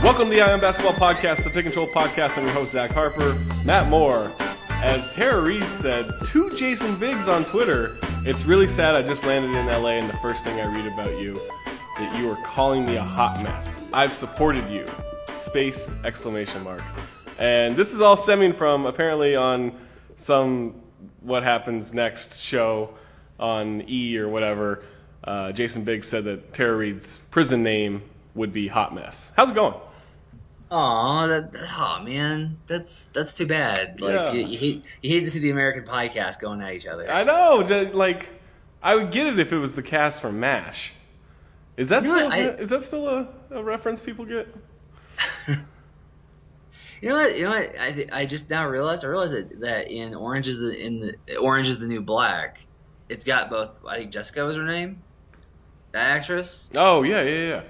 Welcome to the Ion Basketball Podcast, the Pick and Roll Podcast. I'm your host, Zach Harper. Matt Moore, as Tara Reid said to Jason Biggs on Twitter, it's really sad I just landed in LA and the first thing I read about you, that you are calling me a hot mess. I've supported you. Space, exclamation mark. And this is all stemming from, apparently on some What Happens Next show on E! Or whatever, Jason Biggs said that Tara Reid's prison name would be Hot Mess. How's it going? Oh man, that's too bad. Like Yeah. you hate to see the American Pie cast going at each other. I know. Like, I would get it if it was the cast from MASH. Is that still a reference people get? You know what? I just now realized. I realized that in Orange is the New Black, it's got both. I think Jessica was her name, that actress. Oh yeah.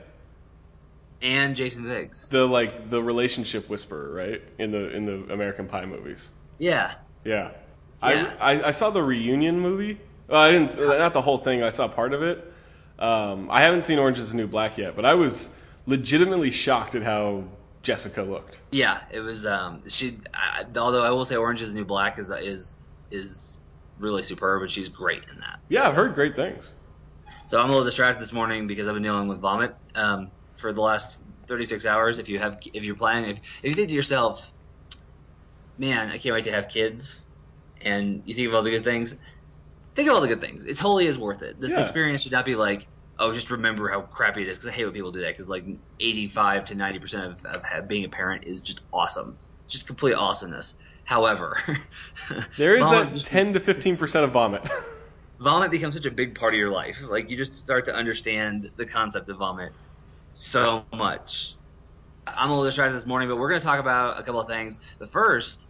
And Jason Biggs. The relationship whisperer, right? In the American Pie movies. Yeah. Yeah. Yeah. I saw the reunion movie. I didn't, not the whole thing. I saw part of it. I haven't seen Orange is the New Black yet, but I was legitimately shocked at how Jessica looked. Yeah, it was. Although I will say, Orange is the New Black is really superb, and she's great in that. Yeah, I've heard great things. So I'm a little distracted this morning because I've been dealing with vomit for the last 36 hours. If you think to yourself, man, I can't wait to have kids, and you think of all the good things, think of all the good things. It totally is worth it. This experience should not be like, oh, just remember how crappy it is, because I hate when people do that, because like 85 to 90% of being a parent is just awesome. It's just complete awesomeness. However, there is that 10 to 15% of vomit. Vomit becomes such a big part of your life. Like, you just start to understand the concept of vomit so much. I'm a little distracted this morning, but we're going to talk about a couple of things. But first,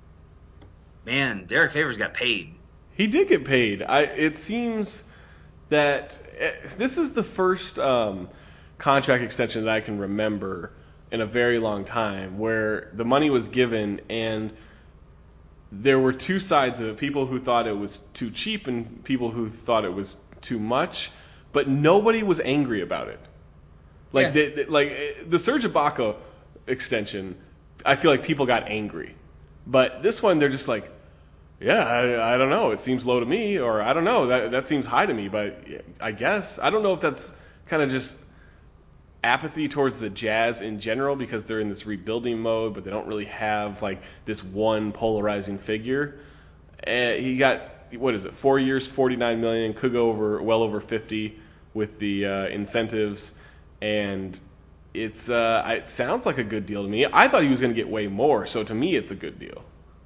man, Derek Favors got paid. He did get paid. It seems that this is the first contract extension that I can remember in a very long time where the money was given and there were two sides of it, people who thought it was too cheap and people who thought it was too much, but nobody was angry about it. Like, the Serge Ibaka extension, I feel like people got angry. But this one, they're just like, yeah, I don't know. It seems low to me, or I don't know. That seems high to me, but I guess. I don't know if that's kind of just apathy towards the Jazz in general because they're in this rebuilding mode, but they don't really have like this one polarizing figure. He got, 4 years, $49 million, could go well over 50 with the incentives, and it sounds like a good deal to me. I thought he was going to get way more, so to me, it's a good deal.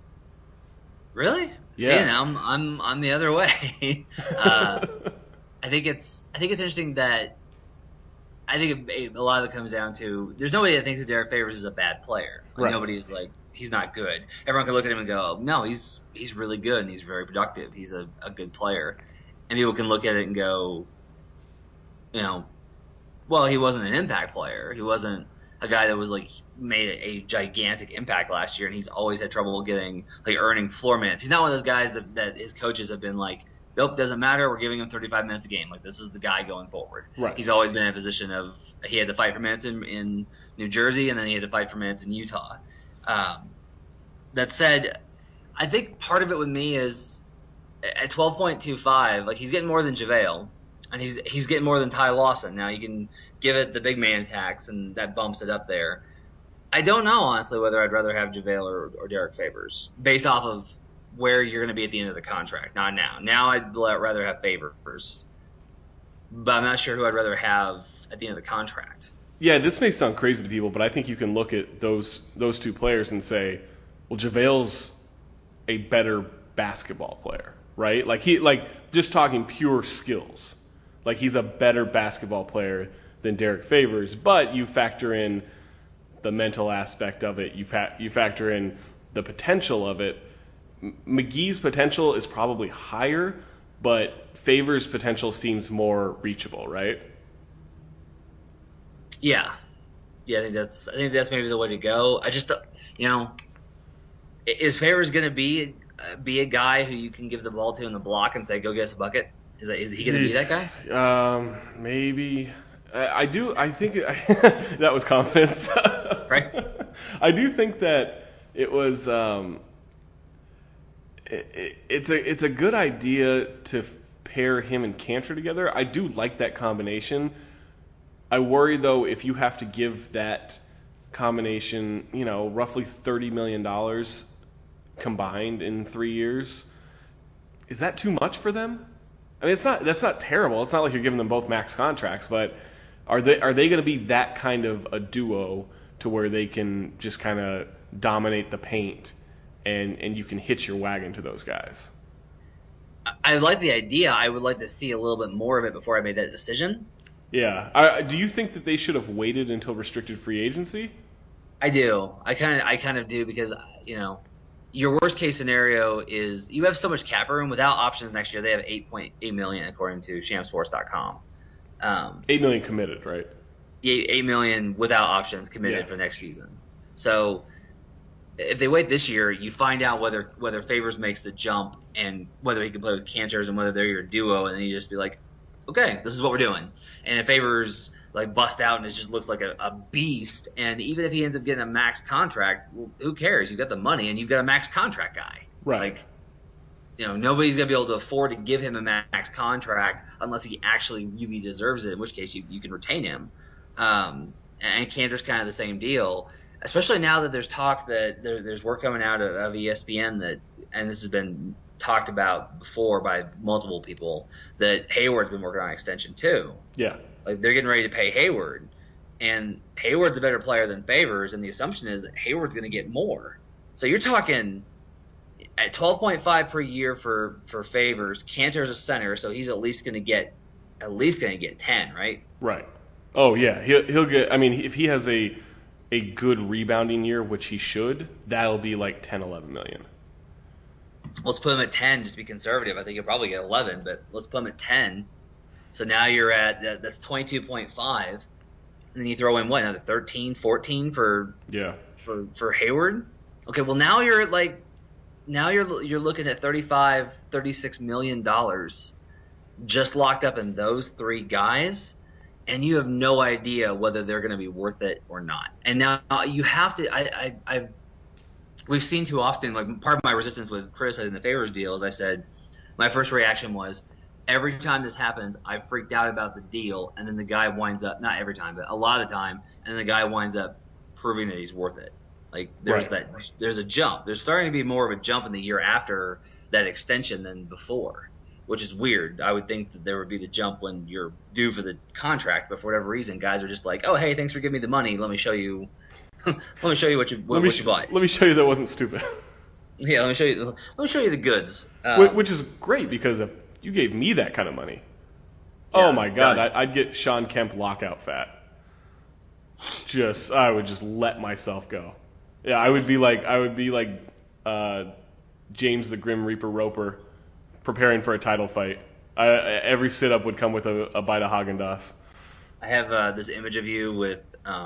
Really? Yeah. See, now I'm the other way. I think it's interesting that I think a lot of it comes down to there's nobody that thinks that Derek Favors is a bad player. Right. Nobody's like he's not good. Everyone can look at him and go, no, he's really good and he's very productive. He's a good player. And people can look at it and go, well, he wasn't an impact player. He wasn't a guy that was like made a gigantic impact last year, and he's always had trouble earning floor minutes. He's not one of those guys that his coaches have been like, nope, doesn't matter. We're giving him 35 minutes a game. Like, this is the guy going forward. Right. He's always been in a position of he had to fight for minutes in New Jersey, and then he had to fight for minutes in Utah. That said, I think part of it with me is at 12.25, like, he's getting more than JaVale, and he's getting more than Ty Lawson. Now you can give it the big man tax, and that bumps it up there. I don't know, honestly, whether I'd rather have JaVale or Derek Favors based off of where you're going to be at the end of the contract. Not now. Now I'd rather have Favors, but I'm not sure who I'd rather have at the end of the contract. Yeah, this may sound crazy to people, but I think you can look at those two players and say, well, JaVale's a better basketball player, right? Just talking pure skills. Like, he's a better basketball player than Derek Favors, but you factor in the mental aspect of it. You factor in the potential of it. McGee's potential is probably higher, but Favors' potential seems more reachable, right? Yeah. I think that's maybe the way to go. I just, is Favors going to be a guy who you can give the ball to in the block and say, go get us a bucket? Is he going to be that guy? Maybe. I do. I think that was confidence. Right? I do think that it was. It's a good idea to pair him and Cantor together. I do like that combination. I worry though if you have to give that combination, roughly $30 million combined in 3 years. Is that too much for them? I mean, that's not terrible. It's not like you're giving them both max contracts, but are they going to be that kind of a duo to where they can just kind of dominate the paint and you can hitch your wagon to those guys? I like the idea. I would like to see a little bit more of it before I made that decision. Yeah. Do you think that they should have waited until restricted free agency? I do. I kind of do because your worst case scenario is you have so much cap room. Without options next year, they have $8.8 million according to Shamsports.com. $8 million committed, right? $8 million without options committed for next season. So if they wait this year, you find out whether Favors makes the jump and whether he can play with Cantors and whether they're your duo, and then you just be like, okay, this is what we're doing. And if Favors like bust out and it just looks like a beast, and even if he ends up getting a max contract, well, who cares? You've got the money and you've got a max contract guy. Right. Like, nobody's gonna be able to afford to give him a max contract unless he actually really deserves it. In which case, you can retain him. And Cantor's kind of the same deal. Especially now that there's talk that there's work coming out of ESPN that, and this has been talked about before by multiple people, that Hayward's been working on an extension too. Yeah. Like they're getting ready to pay Hayward, and Hayward's a better player than Favors, and the assumption is that Hayward's going to get more. So you're talking at 12.5 per year for Favors. Cantor's a center, so he's at least going to get 10, right? Right. Oh yeah, he'll get. I mean, if he has a good rebounding year, which he should, that'll be like 10, 11 million. Let's put him at 10 just to be conservative. I think he'll probably get 11, but let's put him at 10. So now you're at that's 22.5, and then you throw in another 13, 14 for Hayward. Okay, well now you're looking at 35, 36 million dollars just locked up in those three guys. And you have no idea whether they're going to be worth it or not. And now you have to. We've seen too often. Like part of my resistance with criticizing the Favors deal is I said my first reaction was every time this happens, I freaked out about the deal, and then the guy winds up not every time, but a lot of the time, and the guy winds up proving that he's worth it. Like there's a jump. There's starting to be more of a jump in the year after that extension than before, which is weird. I would think that there would be the jump when you're due for the contract, but for whatever reason, guys are just like, "Oh, hey, thanks for giving me the money. Let me show you. Let me show you what you bought. Let me show you that wasn't stupid." Yeah, let me show you the goods. Which is great because if you gave me that kind of money, yeah, oh my God, I'd get Sean Kemp lockout fat. I would just let myself go. Yeah, I would be like James the Grim Reaper Roper, preparing for a title fight. Every sit-up would come with a bite of Haagen-Dazs. I have this image of you with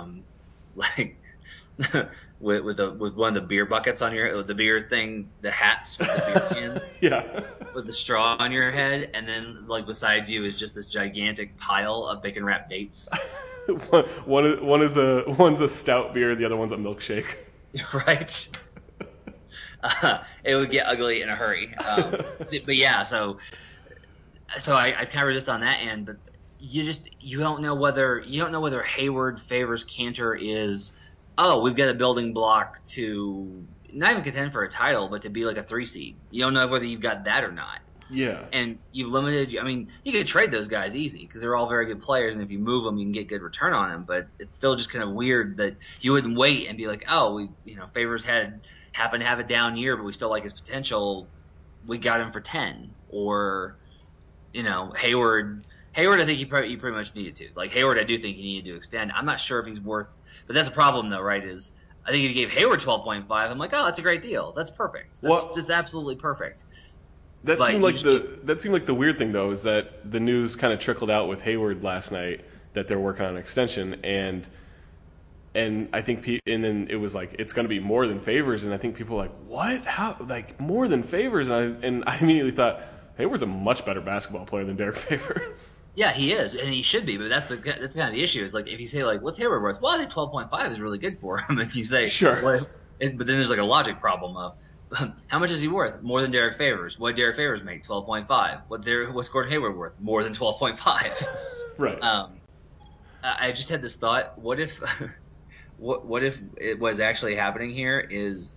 with one of the beer buckets on the beer thing, the hats with the beer cans. Yeah. With the straw on your head, and then beside you is just this gigantic pile of bacon wrapped dates. one's a stout beer, the other one's a milkshake. Right. It would get ugly in a hurry. But yeah, so I kind of resist on that end, but you don't know whether Hayward Favors Cantor is, we've got a building block to not even contend for a title, but to be like a 3 seed. You don't know whether you've got that or not. Yeah. And you've limited. I mean, you could trade those guys easy because they're all very good players, and if you move them, you can get good return on them. But it's still just kind of weird that you wouldn't wait and be like, Favors happened to have a down year, but we still like his potential. We got him for 10, or Hayward. I think you pretty much needed to. Like Hayward, I do think he needed to extend. I'm not sure if he's worth, but that's a problem though, right? Is I think if you gave Hayward 12.5, I'm like, that's a great deal. That's perfect. That's just absolutely perfect. That seemed like the weird thing though, is that the news kind of trickled out with Hayward last night that they're working on an extension, and I think and then it was like it's going to be more than Favors, and I think people were like, what? How? Like more than Favors? And I immediately thought Hayward's a much better basketball player than Derek Favors. Yeah, he is, and he should be. But that's kind of the issue. Is like if you say like, "What's Hayward worth?" Well, I think 12.5 is really good for him. If you say, Sure. "What?" But then there's like a logic problem of how much is he worth? More than Derek Favors. What did Derek Favors make? 12.5. What's Gordon Hayward worth? More than 12.5. Right. I just had this thought: what if, what if it was actually happening here is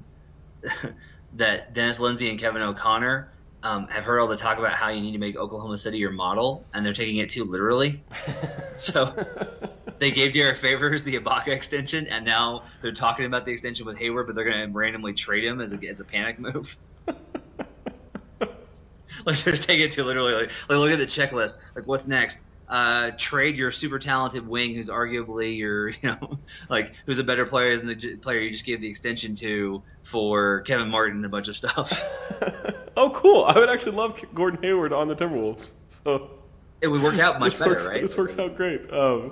that Dennis Lindsey and Kevin O'Connor have heard all the talk about how you need to make Oklahoma City your model, and they're taking it too literally. So they gave Derek Favors the Ibaka extension, and now they're talking about the extension with Hayward, but they're going to randomly trade him as a panic move. Like they're just taking it too literally. Like look at the checklist. Like what's next? Trade your super talented wing, who's arguably like who's a better player than the player you just gave the extension to, for Kevin Martin and a bunch of stuff. Oh, cool! I would actually love Gordon Hayward on the Timberwolves. So It would work out much better, right? This works out great.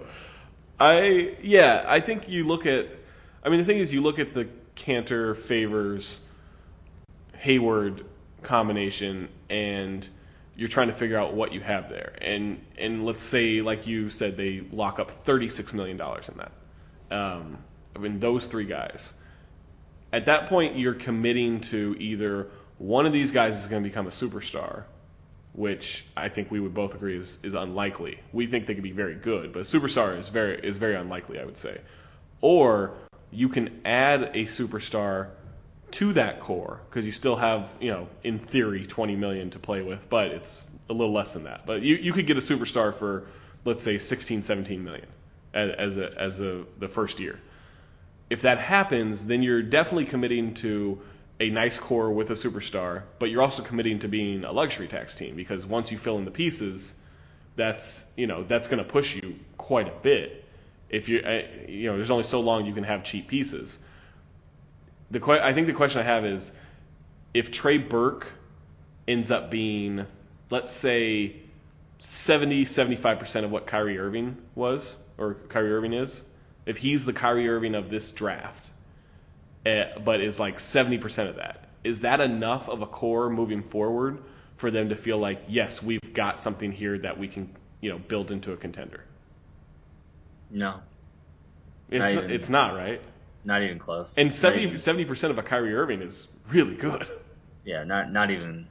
I think you look at. I mean, the thing is, you look at the Cantor Favors Hayward combination, and you're trying to figure out what you have there. And let's say, like you said, they lock up $36 million in that. I mean, those three guys. At that point, you're committing to either one of these guys is going to become a superstar, which I think we would both agree is unlikely. We think they could be very good, but a superstar is very unlikely, I would say. Or you can add a superstar to that core, because you still have, in theory, $20 million to play with, but it's a little less than that. But you could get a superstar for, let's say, 16, 17 million as the first year. If that happens, then you're definitely committing to a nice core with a superstar, but you're also committing to being a luxury tax team, because once you fill in the pieces, that's going to push you quite a bit. If there's only so long you can have cheap pieces. I think the question I have is, if Trey Burke ends up being, let's say, 70-75% of what Kyrie Irving was, or Kyrie Irving is, if he's the Kyrie Irving of this draft, but is like 70% of that, is that enough of a core moving forward for them to feel like, yes, we've got something here that we can build into a contender? No. It's not, right? Not even close. And 70% of a Kyrie Irving is really good. Yeah, not even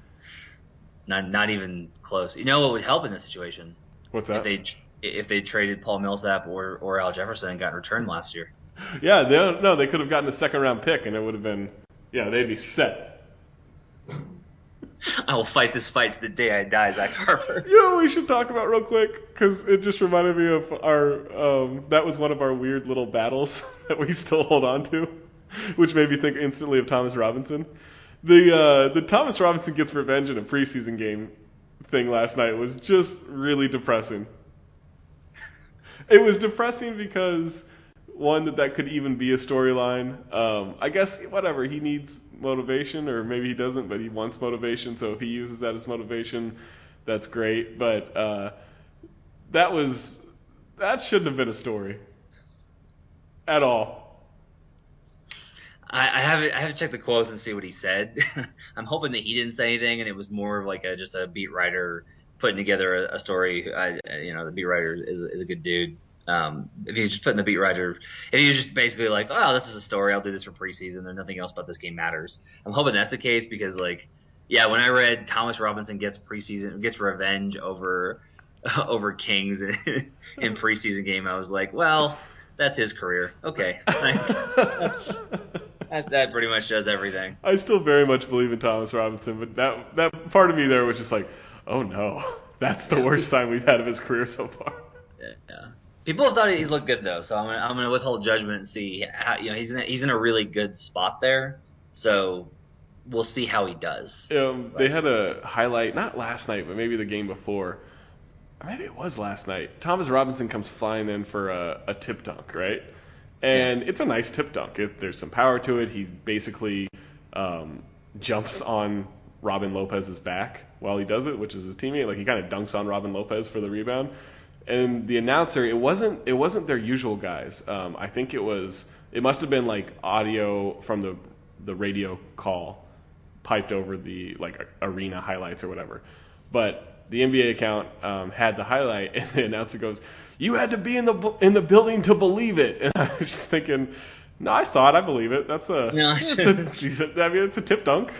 close. You know what would help in this situation? What's that? If they traded Paul Millsap or Al Jefferson and got returned last year. Yeah, they could have gotten a second-round pick, and it would have been, they'd be set. I will fight this fight to the day I die, Zach Harper. We should talk about real quick, because it just reminded me of that was one of our weird little battles that we still hold on to, which made me think instantly of Thomas Robinson. The Thomas Robinson gets revenge in a preseason game thing last night was just really depressing. It was depressing because, one, that could even be a storyline. I guess, whatever, he needs motivation, or maybe he doesn't, but he wants motivation, so if he uses that as motivation, that's great. But that shouldn't have been a story at all. I have to check the quotes and see what he said. I'm hoping that he didn't say anything, and it was more of like just a beat writer putting together a story. The beat writer is a good dude. If he's just putting the beat writer, if he was just basically like, oh, this is a story, I'll do this for preseason, and nothing else about this game matters. I'm hoping that's the case, because when I read Thomas Robinson gets revenge over Kings in preseason game, I was like, well, that's his career. Okay, that pretty much does everything. I still very much believe in Thomas Robinson, but that part of me there was just like, oh no, that's the worst sign we've had of his career so far. Yeah. People have thought he's looked good though, so I'm gonna withhold judgment and see how he's in a really good spot there. So we'll see how he does. They had a highlight, not last night, but maybe the game before. Maybe it was last night. Thomas Robinson comes flying in for a tip dunk, right? And It's a nice tip dunk. There's some power to it. He basically jumps on Robin Lopez's back while he does it, which is his teammate. Like, he kind of dunks on Robin Lopez for the rebound. And the announcer, it wasn't their usual guys. I think it must have been like audio from the radio call piped over the arena highlights or whatever. But the NBA account had the highlight, and the announcer goes, "You had to be in the building to believe it." And I was just thinking, no, I saw it. I believe it. That's a decent. I mean, it's a tip dunk.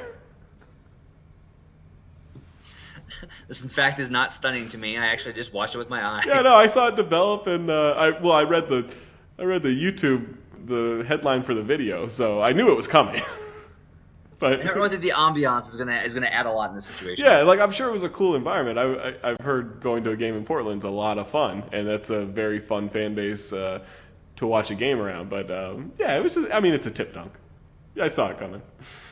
This, in fact, is not stunning to me. I actually just watched it with my eye. Yeah, no, I saw it develop, and I read the YouTube, the headline for the video, so I knew it was coming. But I don't know that the ambiance is gonna add a lot in this situation. yeah, like I'm sure it was a cool environment. I've heard going to a game in Portland's a lot of fun, and that's a very fun fan base to watch a game around. But yeah, it was. It's a tip dunk. I saw it coming.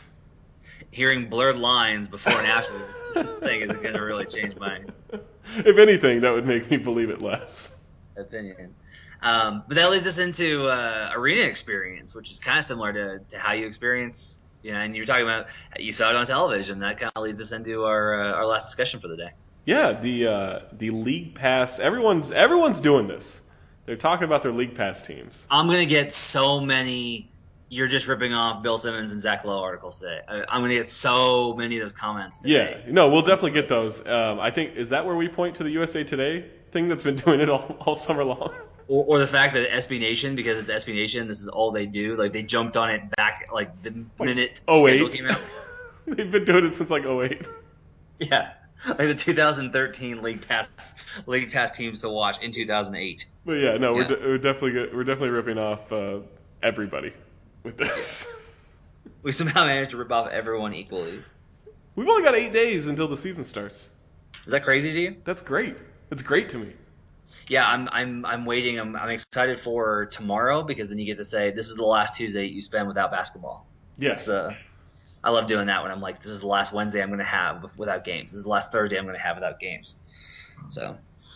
Hearing blurred lines before and after this thing isn't going to really change my If anything, that would make me believe it less. opinion. But that leads us into arena experience, which is kind of similar to how you experience, and you were talking about you saw it on television. That kind of leads us into our last discussion for the day. Yeah, the League Pass. Everyone's doing this. They're talking about their League Pass teams. I'm going to get so many "you're just ripping off Bill Simmons and Zach Lowe" articles today. I'm going to get so many of those comments today. Yeah, no, we'll definitely get those. I think, is that where we point to the USA Today thing that's been doing it all summer long? Or the fact that SB Nation, because it's SB Nation, this is all they do. Like, they jumped on it back, like, the minute schedule came out. They've been doing it since, 2008. Yeah. Like the 2013 League Pass teams to watch in 2008. But yeah, no, yeah. We're definitely ripping off everybody with this. We somehow managed to rip off everyone equally. We've only got 8 days until the season starts. Is that crazy to you? That's great. It's great to me. Yeah, I'm waiting. I'm excited for tomorrow, because then you get to say this is the last Tuesday you spend without basketball. Yeah. I love doing that when I'm like, this is the last Wednesday I'm going to have without games. This is the last Thursday I'm going to have without games. So,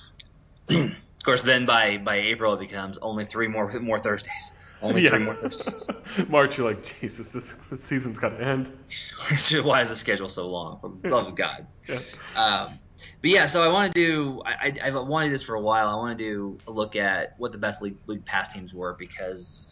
of course, then by April it becomes only 3 more Thursdays. Only 3 more Thursdays. March, you're like, Jesus, this season's got to end. Why is the schedule so long? For the love of God. Yeah. But yeah, so I want to do. I've wanted this for a while. I want to do a look at what the best league pass teams were, because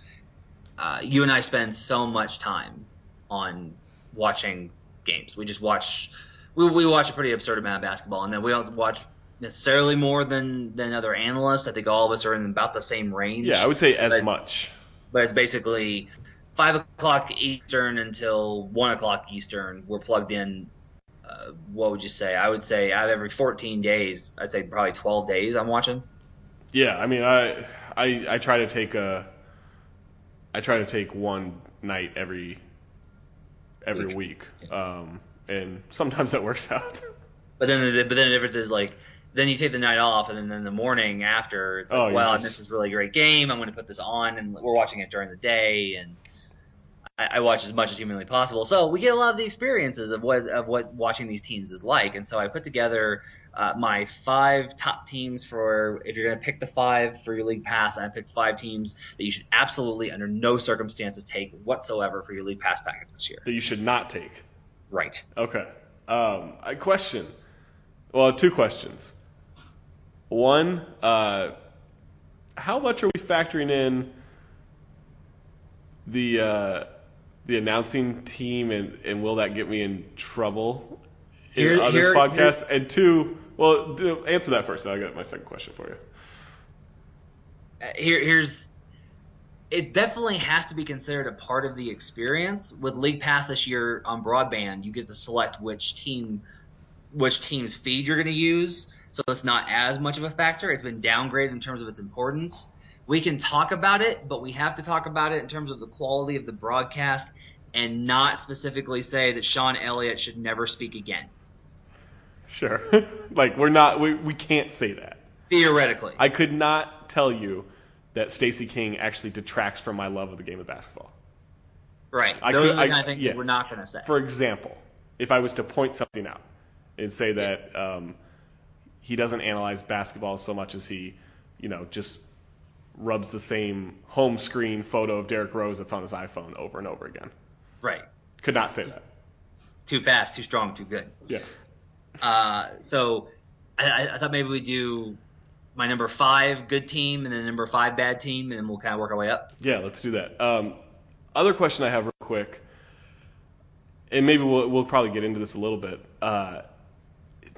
you and I spend so much time on watching games. We just watch. We watch a pretty absurd amount of basketball, and then we don't watch necessarily more than other analysts. I think all of us are in about the same range. Yeah, I would say as much. But it's basically 5 o'clock Eastern until 1 o'clock Eastern. We're plugged in. What would you say? I would say out of every 14 days, I'd say probably 12 days I'm watching. Yeah, I try to take one night every week, and sometimes that works out. But then the difference is, like, then you take the night off, and then in the morning after, it's like, I missed this really great game. I'm going to put this on, and we're watching it during the day, and I watch as much as humanly possible. So we get a lot of the experiences of what watching these teams is like. And so I put together my 5 top teams for, if you're going to pick the 5 for your league pass, I picked 5 teams that you should absolutely, under no circumstances, take whatsoever for your league pass package this year. That you should not take. Right. Okay. A question. Well, 2 questions. One, how much are we factoring in the announcing team, and will that get me in trouble on this podcast? And 2, well, answer that first, and I'll get my second question for you. It definitely has to be considered a part of the experience. With League Pass this year on broadband, you get to select which team's feed you're going to use, so it's not as much of a factor. It's been downgraded in terms of its importance. We can talk about it, but we have to talk about it in terms of the quality of the broadcast, and not specifically say that Sean Elliott should never speak again. Sure. Like, we can't say that. Theoretically. I could not tell you that Stacey King actually detracts from my love of the game of basketball. Right. Those are the kind of things that we're not going to say. For example, if I was to point something out and say that he doesn't analyze basketball so much as he, just rubs the same home screen photo of Derrick Rose that's on his iPhone over and over again. Right. Could not say that. Too fast, too strong, too good. Yeah. So I thought maybe we'd do my number 5 good team and then number 5 bad team, and then we'll kind of work our way up. Yeah, let's do that. Other question I have real quick, and maybe we'll probably get into this a little bit.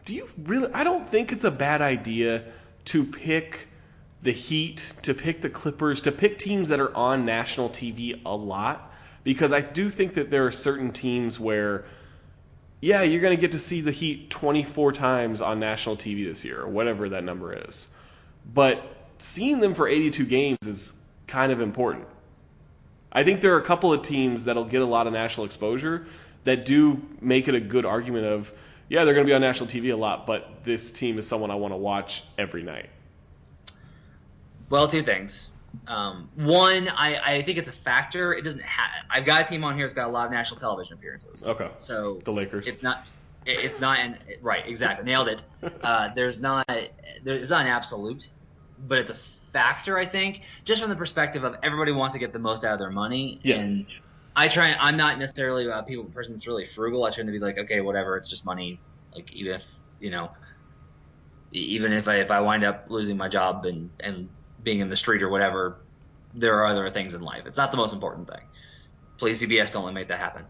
do you really? I don't think it's a bad idea to pick the Heat, to pick the Clippers, to pick teams that are on national TV a lot, because I do think that there are certain teams where, yeah, you're going to get to see the Heat 24 times on national TV this year, or whatever that number is. But seeing them for 82 games is kind of important. I think there are a couple of teams that'll get a lot of national exposure that do make it a good argument of, yeah, they're going to be on national TV a lot, but this team is someone I want to watch every night. Well, two things. One, I think it's a factor. It doesn't. I've got a team on here that's got a lot of national television appearances. Okay. So the Lakers. It's not. Right. Exactly. Nailed it. It's not an absolute, but it's a factor. I think just from the perspective of everybody wants to get the most out of their money. Yeah. And I'm not necessarily a person that's really frugal. I tend to be like, okay, whatever. It's just money. Like even if I wind up losing my job and being in the street or whatever, there are other things in life. It's not the most important thing. Please, CBS, don't let me make that happen.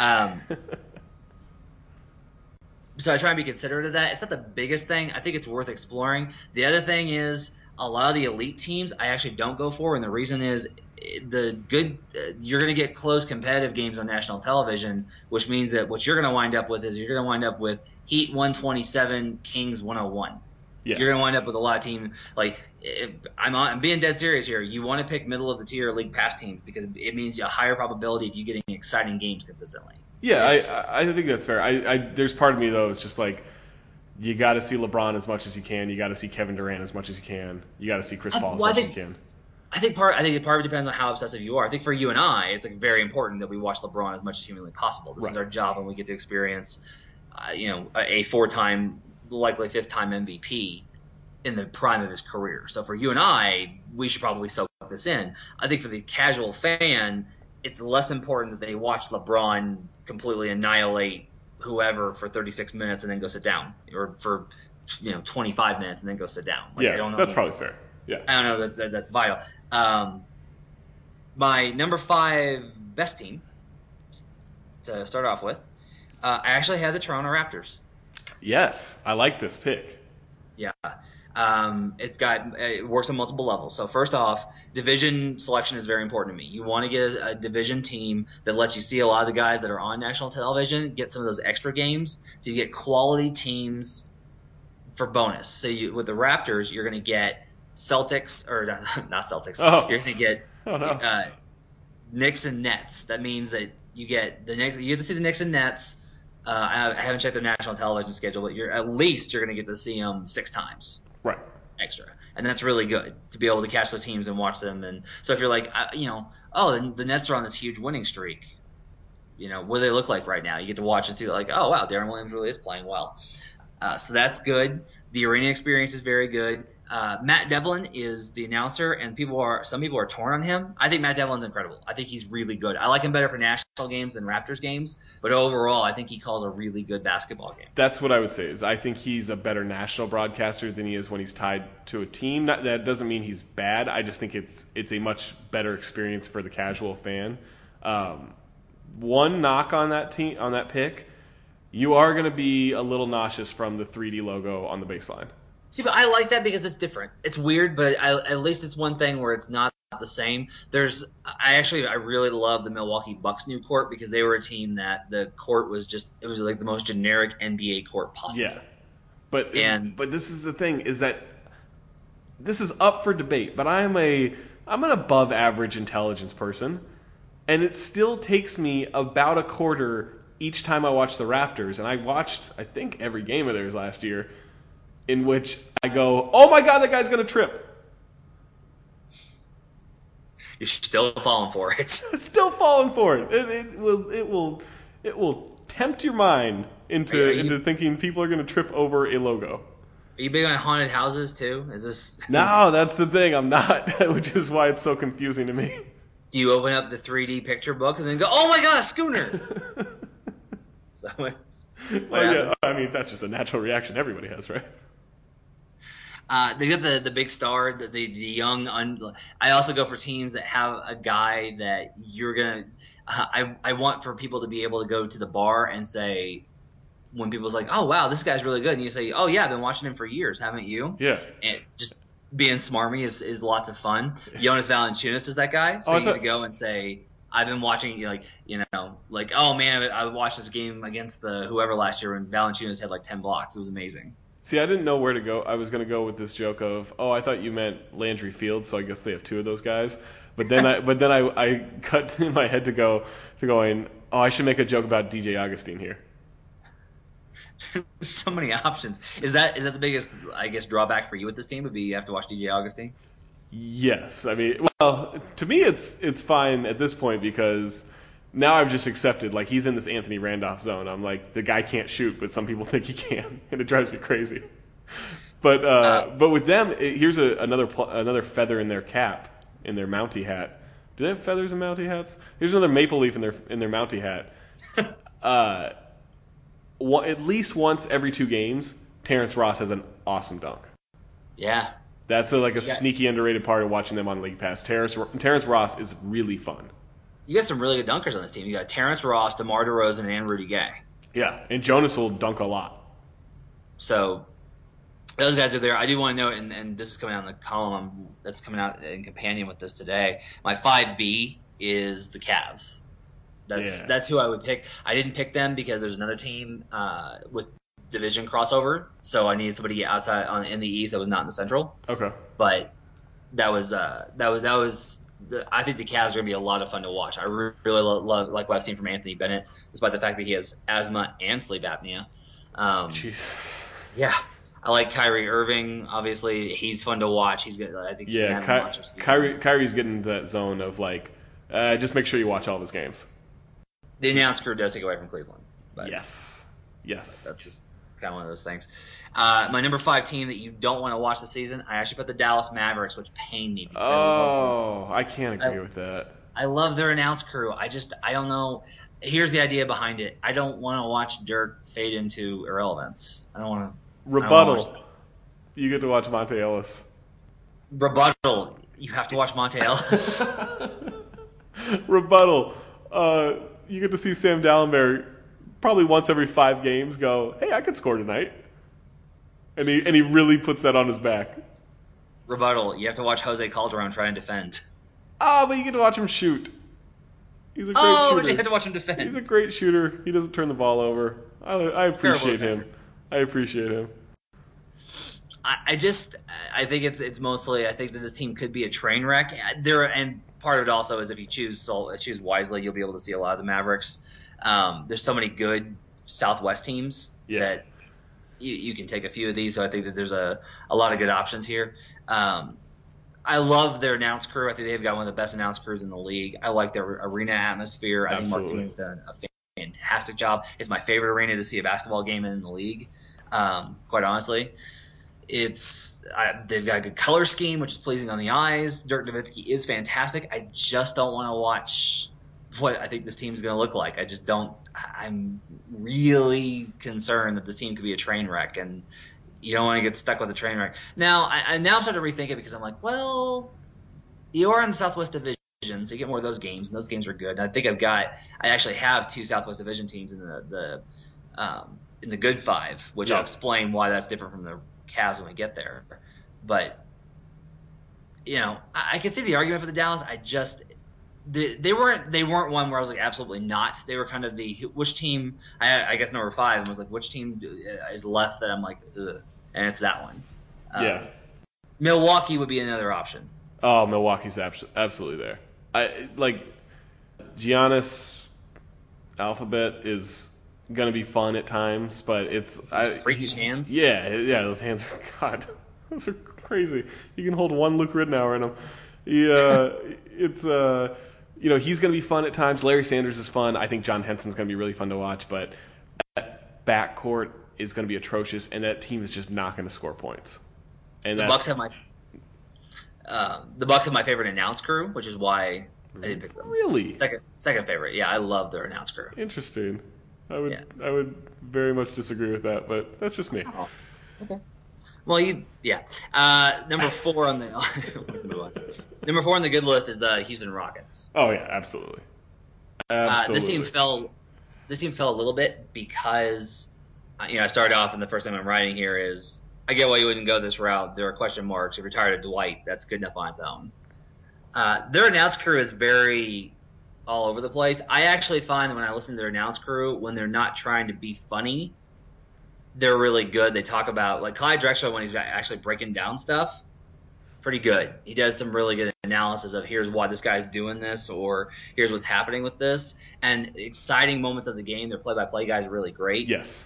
So I try and be considerate of that. It's not the biggest thing. I think it's worth exploring. The other thing is a lot of the elite teams I actually don't go for, and the reason is you're going to get close competitive games on national television, which means that what you're going to wind up with is you're going to wind up with Heat 127, Kings 101. Yeah. You're going to wind up with a lot of teams like I'm being dead serious here. You want to pick middle of the tier league pass teams because it means a higher probability of you getting exciting games consistently. Yeah, I think that's fair. There's part of me though, it's just like you got to see LeBron as much as you can. You got to see Kevin Durant as much as you can. You got to see Chris Paul as much as you can. I think part of it depends on how obsessive you are. I think for you and I, it's like very important that we watch LeBron as much as humanly possible. This is our job, and we get to experience, a 4-time, likely 5th-time MVP in the prime of his career. So for you and I, we should probably soak this in. I think for the casual fan, it's less important that they watch LeBron completely annihilate whoever for 36 minutes and then go sit down, or for 25 minutes and then go sit down. I don't know, that's probably fair. Yeah, I don't know that's vital. My number 5 best team to start off with, I actually had the Toronto Raptors. Yes, I like this pick. Yeah. It works on multiple levels. So first off, division selection is very important to me. You want to get a division team that lets you see a lot of the guys that are on national television, get some of those extra games, so you get quality teams for bonus. So with the Raptors, you're going to get Celtics, or not Celtics. Oh. You're going to get Knicks and Nets. That means that you get the Knicks. You get to see the Knicks and Nets. I haven't checked their national television schedule, but you're going to get to see them 6 times. Right. Extra. And that's really good to be able to catch the teams and watch them. And so if you're like, the Nets are on this huge winning streak, what do they look like right now? You get to watch and see like, oh, wow, Darren Williams really is playing well. So that's good. The arena experience is very good. Matt Devlin is the announcer, and some people are torn on him. I think Matt Devlin's incredible. I think he's really good. I like him better for national games than Raptors games, but overall, I think he calls a really good basketball game. That's what I would say. Is I think he's a better national broadcaster than he is when he's tied to a team. That doesn't mean he's bad. I just think it's a much better experience for the casual fan. One knock on that pick, you are going to be a little nauseous from the 3D logo on the baseline. See, but I like that because it's different. It's weird, but at least it's one thing where it's not the same. I really love the Milwaukee Bucks new court because they were a team that the court was like the most generic NBA court possible. Yeah. But this is the thing, is that this is up for debate, but I'm an above average intelligence person, and it still takes me about a quarter each time I watch the Raptors, and I watched, I think, every game of theirs last year, in which I go, oh my God, that guy's going to trip. You're still falling for it. Still falling for it. It will tempt your mind into thinking people are going to trip over a logo. Are you big on haunted houses too? Is this? No, that's the thing. I'm not, which is why it's so confusing to me. Do you open up the 3D picture book and then go, oh my God, a schooner? Yeah, I mean, that's just a natural reaction everybody has, right? They got the big star, the young. I also go for teams that have a guy that you're gonna. I want for people to be able to go to the bar and say, when people's like, oh wow, this guy's really good, and you say, oh yeah, I've been watching him for years, haven't you? Yeah. And just being smarmy is lots of fun. Jonas Valanciunas is that guy, so you get to go and say, I've been watching, like, oh man, I watched this game against the whoever last year when Valanciunas had like 10 blocks. It was amazing. See, I didn't know where to go. I was going to go with this joke of, oh, I thought you meant Landry Fields, so I guess they have two of those guys. But then I cut in my head to going, oh, I should make a joke about DJ Augustine here. So many options. Is that the biggest, I guess, drawback for you with this team would be you have to watch DJ Augustine? Yes. I mean, well, to me it's fine at this point because now I've just accepted, like, he's in this Anthony Randolph zone. I'm like, the guy can't shoot, but some people think he can, and it drives me crazy. But with them, here's another feather in their cap, in their Mountie hat. Do they have feathers in Mountie hats? Here's another maple leaf in their Mountie hat. At least once every 2 games, Terrence Ross has an awesome dunk. Yeah. That's a sneaky underrated part of watching them on League Pass. Terrence Ross is really fun. You got some really good dunkers on this team. You got Terrence Ross, DeMar DeRozan, and Rudy Gay. Yeah, and Jonas will dunk a lot. So those guys are there. I do want to note, and this is coming out in the column that's coming out in companion with this today. My 5B is the Cavs. That's who I would pick. I didn't pick them because there's another team with division crossover, so I needed somebody outside in the East that was not in the Central. Okay. But that was I think the Cavs are going to be a lot of fun to watch. I really love like what I've seen from Anthony Bennett, despite the fact that he has asthma and sleep apnea. Jesus. Yeah. I like Kyrie Irving. Obviously, he's fun to watch. He's good. I think he's going to have a monster season. Kyrie's getting into that zone of like, just make sure you watch all of his games. The announce crew does take away from Cleveland. But yes. That's just kind of one of those things. My number 5 team that you don't want to watch this season, I actually put the Dallas Mavericks, which pained me. I can't agree with that. I love their announce crew. I don't know. Here's the idea behind it. I don't want to watch Dirk fade into irrelevance. I don't want to. Rebuttal. You get to watch Monte Ellis. Rebuttal. You have to watch Monte Ellis. Rebuttal. You get to see Sam Dallenberg probably once every 5 games go, hey, I could score tonight. And he really puts that on his back. Rebuttal. You have to watch Jose Calderon try and defend. But you get to watch him shoot. He's a great shooter. But you have to watch him defend. He's a great shooter. He doesn't turn the ball over. I appreciate him. I think it's mostly, I think that this team could be a train wreck. And part of it also is if you choose wisely, you'll be able to see a lot of the Mavericks. There's so many good Southwest teams that you can take a few of these. So I think that there's a lot of good options here. I love their announce crew. I think they've got one of the best announce crews in the league. I like their arena atmosphere. I think Martinez done a fantastic job. It's my favorite arena to see a basketball game in the league. Quite honestly, they've got a good color scheme, which is pleasing on the eyes. Dirk Nowitzki is fantastic. I just don't want to watch what I think this team is going to look like. I just don't. I'm really concerned that this team could be a train wreck, and you don't want to get stuck with a train wreck. Now, I'm starting to rethink it because I'm like, well, you are in the Southwest Division, so you get more of those games, and those games are good. And I think I actually have 2 Southwest Division teams in the Good 5, which I'll explain why that's different from the Cavs when we get there. But I can see the argument for the Dallas. They weren't one where I was like absolutely not. They were kind of which team. I guess number 5 and was like which team is left that I'm like ugh, and it's that one. Milwaukee would be another option. Oh, Milwaukee's absolutely there. I like Giannis alphabet is gonna be fun at times, but it's freakish hands. Yeah, those hands are God, those are crazy. You can hold one Luke Ridnour in them. It's he's gonna be fun at times. Larry Sanders is fun. I think John Henson's gonna be really fun to watch, but that backcourt is gonna be atrocious, and that team is just not gonna score points. And the Bucks have my favorite announce crew, which is why I didn't pick them. Really? Second favorite. Yeah, I love their announce crew. Interesting. I would very much disagree with that, but that's just me. Oh, okay. Well, number 4 on the good list is the Houston Rockets. Oh yeah, absolutely. This team fell a little bit because I started off, and the first time I'm writing here is, I get why you wouldn't go this route. There are question marks. If you're tired of Dwight, that's good enough on its own. Their announce crew is very all over the place. I actually find that when I listen to their announce crew, when they're not trying to be funny, they're really good. They talk about, like Clyde Drexler, when he's actually breaking down stuff, pretty good. He does some really good analysis of here's why this guy's doing this, or here's what's happening with this. And exciting moments of the game, their play-by-play guys are really great. Yes.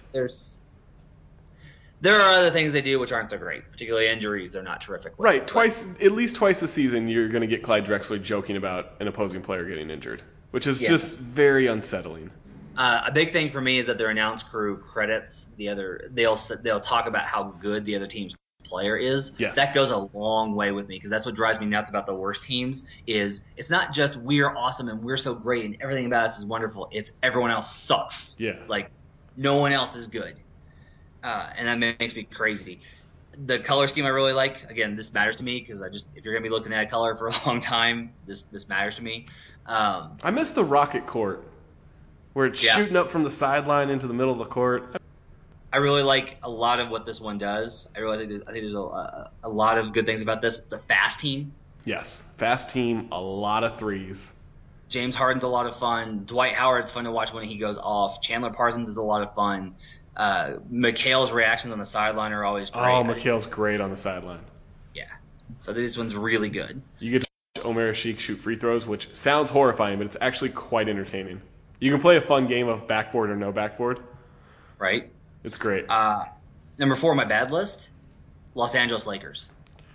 There are other things they do which aren't so great, particularly injuries. They're not terrific with. Right, at least twice a season, you're going to get Clyde Drexler joking about an opposing player getting injured, which is just very unsettling. A big thing for me is that their announce crew credits the other. They'll talk about how good the other team's player is. Yes. That goes a long way with me because that's what drives me nuts about the worst teams. Is it's not just we're awesome and we're so great and everything about us is wonderful. It's everyone else sucks. Yeah. Like no one else is good. And that makes me crazy. The color scheme I really like. Again, this matters to me because if you're gonna be looking at color for a long time, this matters to me. I miss the rocket court, where it's shooting up from the sideline into the middle of the court. I really like a lot of what this one does. I think there's a lot of good things about this. It's a fast team. Yes, fast team, a lot of threes. James Harden's a lot of fun. Dwight Howard's fun to watch when he goes off. Chandler Parsons is a lot of fun. Mikhail's reactions on the sideline are always great. Oh, Mikhail's great on the sideline. Yeah. So this one's really good. You get to watch Omer Asik shoot free throws, which sounds horrifying, but it's actually quite entertaining. You can play a fun game of backboard or no backboard. Right. It's great. Number 4 on my bad list, Los Angeles Lakers.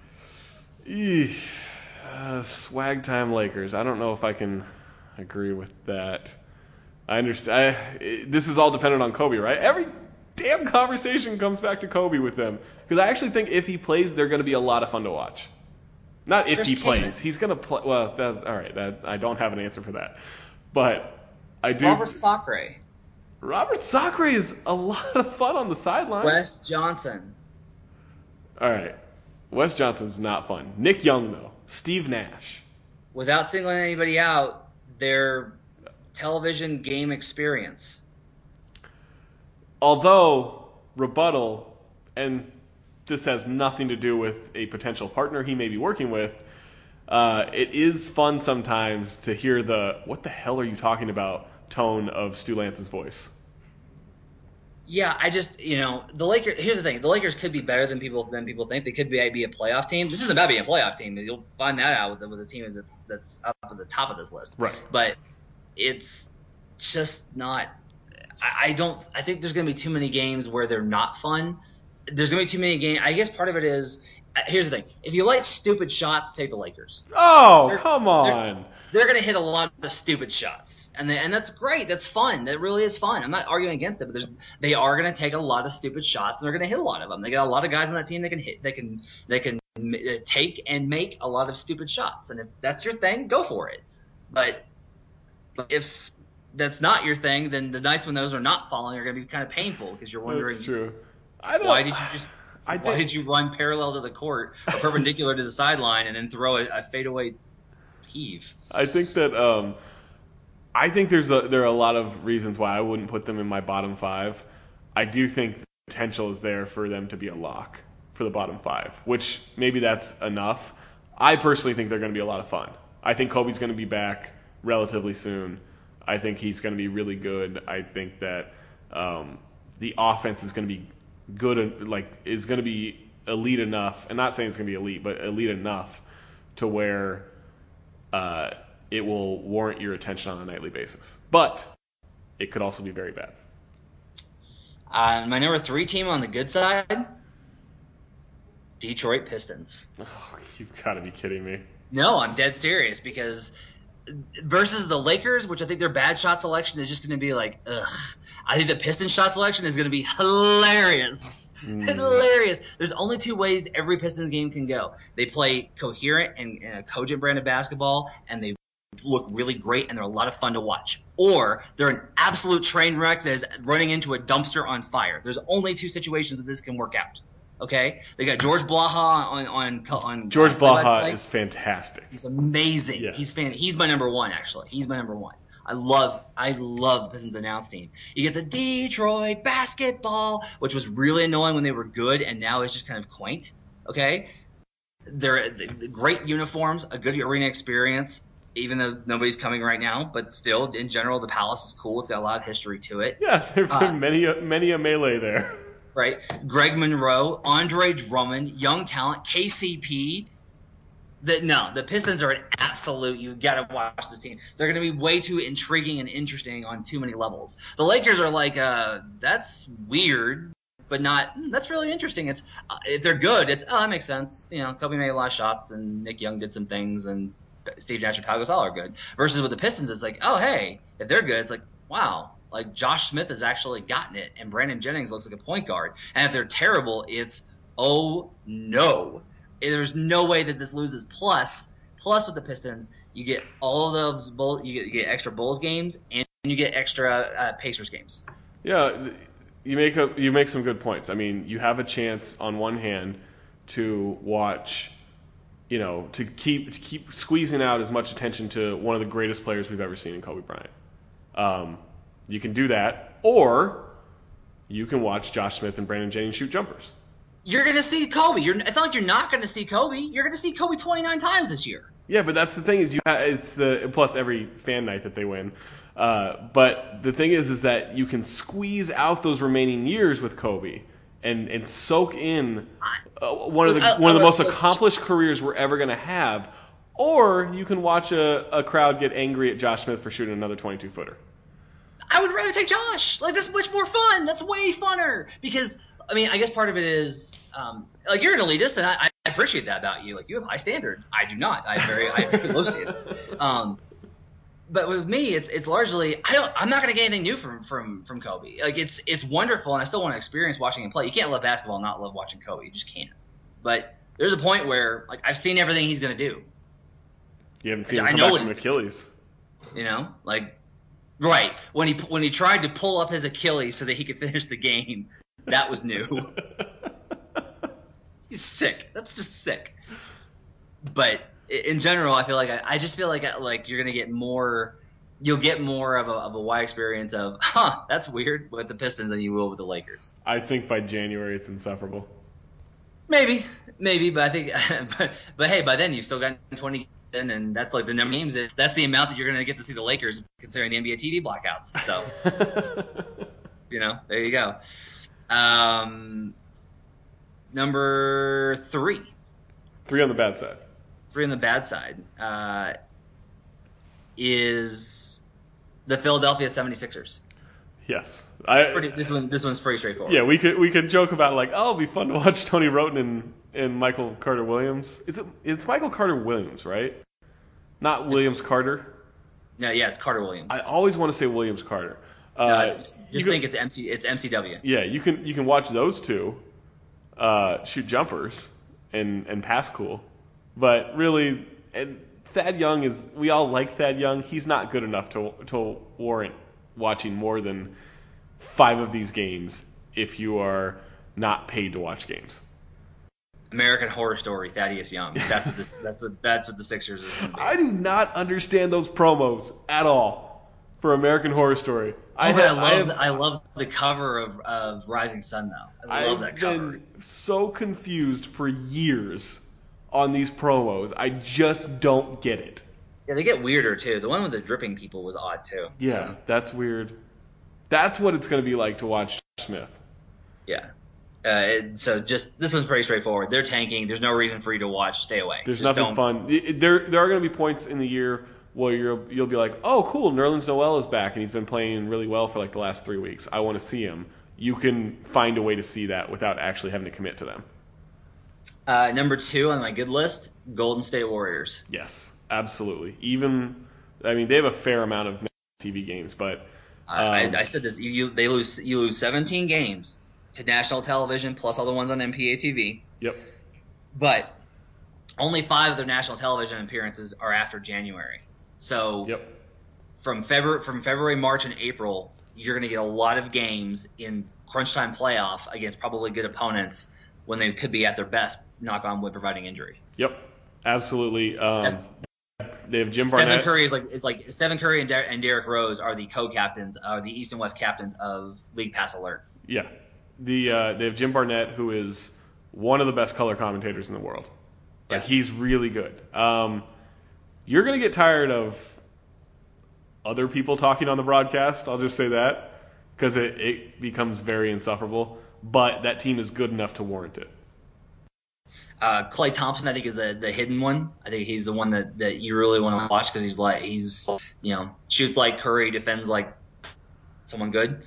Swag time Lakers. I don't know if I can agree with that. I understand. This is all dependent on Kobe, right? Every damn conversation comes back to Kobe with them. Because I actually think if he plays, they're going to be a lot of fun to watch. Not if he plays. He's going to play. Well, that's, all right. I don't have an answer for that. But I do. Robert Sacre. Robert Sacre is a lot of fun on the sideline. Wes Johnson. All right. Wes Johnson's not fun. Nick Young, though. Steve Nash. Without singling anybody out, their television game experience. Although, rebuttal, and this has nothing to do with a potential partner he may be working with, it is fun sometimes to hear the, what the hell are you talking about, tone of Stu Lance's voice. Yeah, the Lakers. Here's the thing: the Lakers could be better than people think. They could be a playoff team. This isn't about being a playoff team. You'll find that out with a team that's up at the top of this list. Right. But it's just not. I think there's going to be too many games where they're not fun. There's going to be too many games. I guess part of it is. Here's the thing: if you like stupid shots, take the Lakers. Oh, come on! They're going to hit a lot of stupid shots, and that's great. That's fun. That really is fun. I'm not arguing against it, but they are going to take a lot of stupid shots, and they're going to hit a lot of them. They got a lot of guys on that team that can hit. They can take and make a lot of stupid shots, and if that's your thing, go for it. But if that's not your thing, then the nights when those are not falling are going to be kind of painful because you're wondering. That's true. Why did you run parallel to the court or perpendicular to the sideline and then throw a fadeaway heave? I think that there are a lot of reasons why I wouldn't put them in my bottom 5. I do think the potential is there for them to be a lock for the bottom 5, which maybe that's enough. I personally think they're going to be a lot of fun. I think Kobe's going to be back relatively soon. I think he's going to be really good. I think that the offense is going to be good, is going to be elite enough. And not saying it's going to be elite, but elite enough to where it will warrant your attention on a nightly basis. But it could also be very bad. My number 3 team on the good side, Detroit Pistons. Oh, you've got to be kidding me. No, I'm dead serious because versus the Lakers, which I think their bad shot selection is just going to be like, ugh. I think the Pistons shot selection is going to be hilarious. Hilarious. There's only 2 ways every Pistons game can go. They play coherent and a cogent brand of basketball, and they look really great, and they're a lot of fun to watch. Or they're an absolute train wreck that is running into a dumpster on fire. There's only 2 situations that this can work out. Okay? They got George Blaha on George Blaha is fantastic. He's amazing. Yeah. He's my number 1, actually. He's my number 1. I love the Pistons announce team. You get the Detroit basketball, which was really annoying when they were good, and now it's just kind of quaint. Okay, they're great uniforms, a good arena experience. Even though nobody's coming right now, but still, in general, the Palace is cool. It's got a lot of history to it. Yeah, there've been many a melee there. Right, Greg Monroe, Andre Drummond, young talent, KCP. The Pistons are an absolute. You got to watch this team. They're going to be way too intriguing and interesting on too many levels. The Lakers are like, that's weird, but not. That's really interesting. It's if they're good, it's that makes sense. Kobe made a lot of shots, and Nick Young did some things, and Steve Nash and Pau Gasol are good. Versus with the Pistons, it's like, oh hey, if they're good, it's like, wow, like Josh Smith has actually gotten it, and Brandon Jennings looks like a point guard. And if they're terrible, it's oh no. There's no way that this loses. Plus with the Pistons, you get all of those you get extra Bulls games and you get extra Pacers games. Yeah, you make some good points. I mean, you have a chance on one hand to watch, to keep squeezing out as much attention to one of the greatest players we've ever seen in Kobe Bryant. You can do that, or you can watch Josh Smith and Brandon Jennings shoot jumpers. You're going to see Kobe. It's not like you're not going to see Kobe. You're going to see Kobe 29 times this year. Yeah, but that's the thing is it's the plus every fan night that they win. But the thing is that you can squeeze out those remaining years with Kobe and soak in one of the most accomplished careers we're ever going to have, or you can watch a crowd get angry at Josh Smith for shooting another 22-footer. I would rather take Josh. Like, that's much more fun. That's way funner because. I mean, I guess part of it is, you're an elitist, and I appreciate that about you. Like, you have high standards. I do not. I have very low standards. But with me, it's largely I'm not going to get anything new from Kobe. Like, it's wonderful, and I still want to experience watching him play. You can't love basketball and not love watching Kobe. You just can't. But there's a point where, like, I've seen everything he's going to do. You haven't seen him come back from Achilles. Right when he tried to pull up his Achilles so that he could finish the game. That was new. He's sick. That's just sick. But in general, I feel like I just feel like you're gonna get more. You'll get more of a wide experience of, that's weird with the Pistons than you will with the Lakers. I think by January it's insufferable. Maybe, but I think, but hey, by then you've still got 20 in, and that's like the number of games. That's the amount that you're gonna get to see the Lakers, considering the NBA TV blackouts. So, there you go. Number 3. 3 on the bad side. 3 on the bad side is the Philadelphia 76ers. Yes. This one's pretty straightforward. Yeah, we could joke about it'll be fun to watch Tony Wroten and Michael Carter Williams. It's Michael Carter Williams, right? Not Williams Carter. No, yeah, it's Carter Williams. I always want to say Williams Carter. Think it's MCW. Yeah, you can watch those two shoot jumpers and pass cool, but really, and Thad Young we all like Thad Young. He's not good enough to warrant watching more than 5 of these games if you are not paid to watch games. American Horror Story, Thaddeus Young. That's what the Sixers is going to be. I do not understand those promos at all for American Horror Story. I love the cover of Rising Sun, though. I love that cover. I've been so confused for years on these promos. I just don't get it. Yeah, they get weirder, too. The one with the dripping people was odd, too. Yeah, so. That's weird. That's what it's going to be like to watch Smith. Yeah. So this one's pretty straightforward. They're tanking. There's no reason for you to watch. Stay away. There's nothing fun. There are going to be points in the year where you'll be like, oh, cool, Nerlens Noel is back, and he's been playing really well for the last 3 weeks. I want to see him. You can find a way to see that without actually having to commit to them. Number 2 on my good list, Golden State Warriors. Yes, absolutely. They have a fair amount of TV games, but I said this. You lose 17 games to national television plus all the ones on MPA TV. Yep. But only 5 of their national television appearances are after January. So yep. From February, March, and April, you're going to get a lot of games in crunch time playoff against probably good opponents when they could be at their best, knock on wood, providing injury. Yep, absolutely. They have Jim Stephen Barnett. Curry is like Stephen Curry and Derrick Rose are the co-captains, the East and West captains of League Pass Alert. Yeah. They have Jim Barnett, who is one of the best color commentators in the world. Like, he's really good. You're going to get tired of other people talking on the broadcast, I'll just say that, because it becomes very insufferable. But that team is good enough to warrant it. Klay Thompson, I think, is the hidden one. I think he's the one that you really want to watch because he's shoots like Curry, defends like someone good.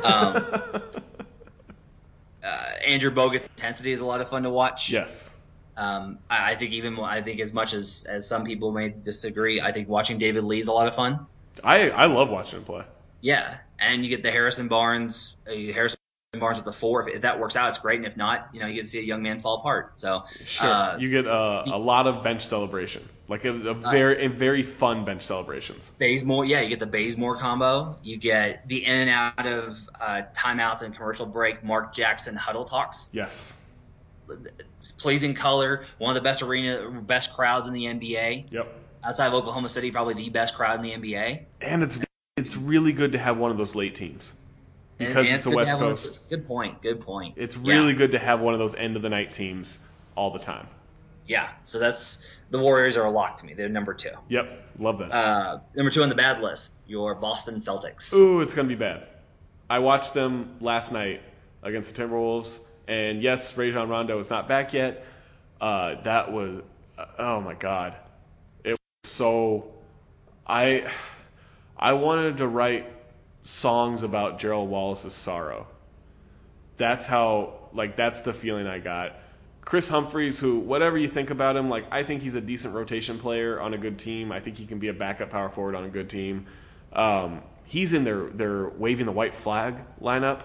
Andrew Bogut's intensity is a lot of fun to watch. Yes. I think as much as some people may disagree, I think watching David Lee is a lot of fun. I love watching him play. Yeah, and you get the Harrison Barnes at the 4. If that works out, it's great, and if not, you get to see a young man fall apart. So sure, you get a lot of bench celebration, like a very fun bench celebrations. Bazemore, you get the Bazemore combo. You get the in and out of timeouts and commercial break. Mark Jackson huddle talks. Yes. Pleasing color, one of the best crowds in the NBA. Yep. Outside of Oklahoma City, probably the best crowd in the NBA. And it's really good to have one of those late teams because it's a West Coast. Good point. It's really good to have one of those end of the night teams all the time. Yeah. So the Warriors are a lock to me. They're number 2. Yep. Love that. Number 2 on the bad list, your Boston Celtics. Ooh, it's gonna be bad. I watched them last night against the Timberwolves. And yes, Rajon Rondo is not back yet. That was, oh my God, it was so. I wanted to write songs about Gerald Wallace's sorrow. That's that's the feeling I got. Chris Humphries, who, whatever you think about him, I think he's a decent rotation player on a good team. I think he can be a backup power forward on a good team. He's in their waving the white flag lineup.